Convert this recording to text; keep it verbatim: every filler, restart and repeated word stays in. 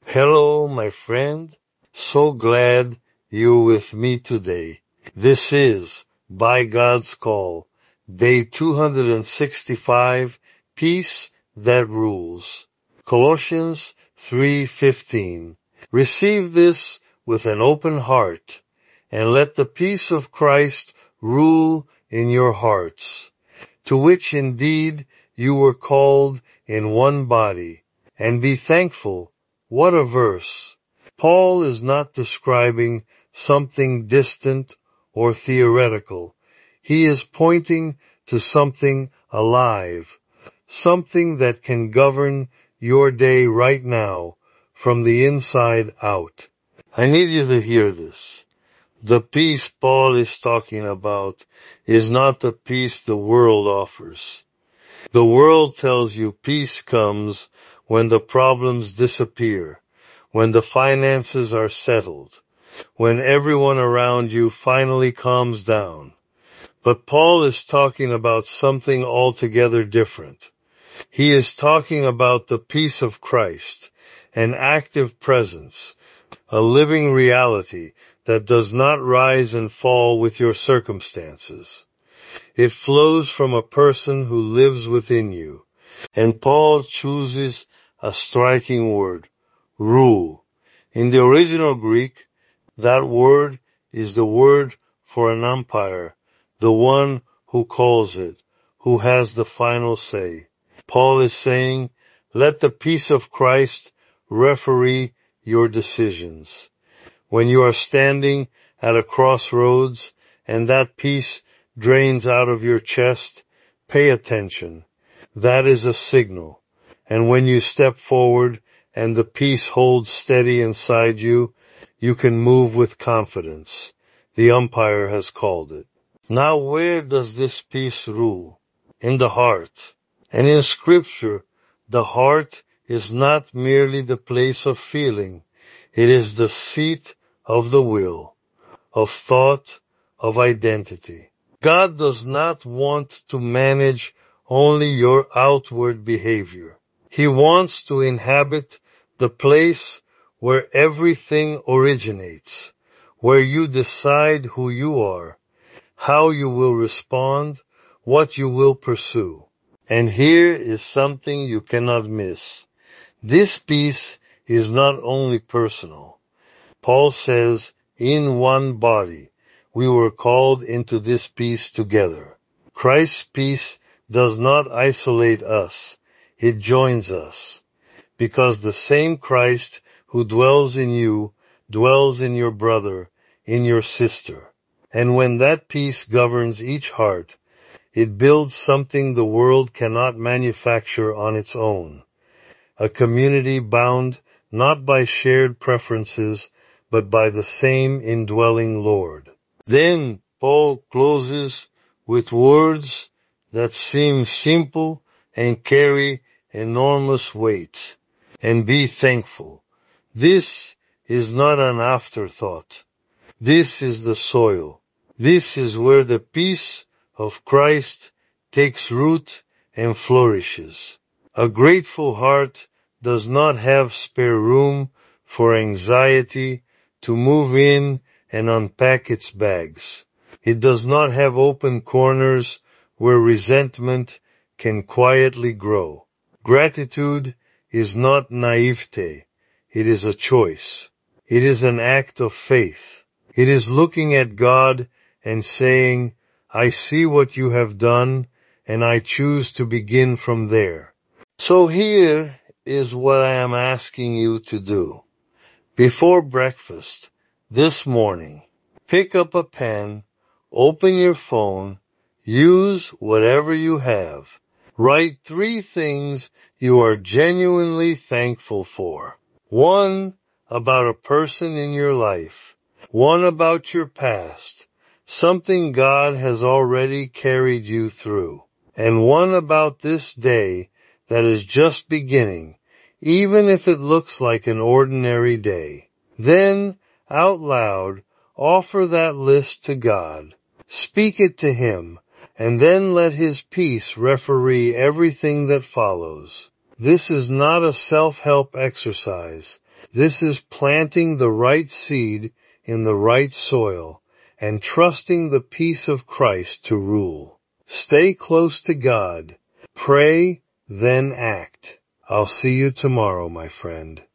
Hello, my friend. So glad you're with me today. This is, by God's call, day two hundred sixty-five, Peace That Rules. Colossians three fifteen. Receive this with an open heart, and let the peace of Christ rule in your hearts, to which indeed you were called in one body, and be thankful. What a verse! Paul is not describing something distant or theoretical. He is pointing to something alive, something that can govern your day right now from the inside out. I need you to hear this. The peace Paul is talking about is not the peace the world offers. The world tells you peace comes when the problems disappear, when the finances are settled, when everyone around you finally calms down. But Paul is talking about something altogether different. He is talking about the peace of Christ, an active presence, a living reality that does not rise and fall with your circumstances. It flows from a person who lives within you. And Paul chooses a striking word, rule. In the original Greek, that word is the word for an umpire, the one who calls it, who has the final say. Paul is saying, let the peace of Christ referee your decisions. When you are standing at a crossroads and that peace drains out of your chest, pay attention. That is a signal. And when you step forward and the peace holds steady inside you, you can move with confidence. The umpire has called it. Now where does this peace rule? In the heart. And in Scripture, the heart is not merely the place of feeling. It is the seat of the will, of thought, of identity. God does not want to manage only your outward behavior. He wants to inhabit the place where everything originates, where you decide who you are, how you will respond, what you will pursue. And here is something you cannot miss. This peace is not only personal. Paul says, in one body, we were called into this peace together. Christ's peace does not isolate us. It joins us. Because the same Christ who dwells in you dwells in your brother, in your sister. And when that peace governs each heart, it builds something the world cannot manufacture on its own. A community bound not by shared preferences, but by the same indwelling Lord. Then Paul closes with words that seem simple and carry enormous weight. And be thankful. This is not an afterthought. This is the soil. This is where the peace of Christ takes root and flourishes. A grateful heart does not have spare room for anxiety to move in and unpack its bags. It does not have open corners where resentment can quietly grow. Gratitude is not naivete. It is a choice. It is an act of faith. It is looking at God and saying, I see what you have done, and I choose to begin from there. So here is what I am asking you to do. Before breakfast, this morning, pick up a pen, open your phone, use whatever you have. Write three things you are genuinely thankful for. One about a person in your life. One about your past. Something God has already carried you through. And one about this day that is just beginning, even if it looks like an ordinary day. Then, out loud, offer that list to God. Speak it to Him, and then let His peace referee everything that follows. This is not a self-help exercise. This is planting the right seed in the right soil and trusting the peace of Christ to rule. Stay close to God. Pray, then act. I'll see you tomorrow, my friend.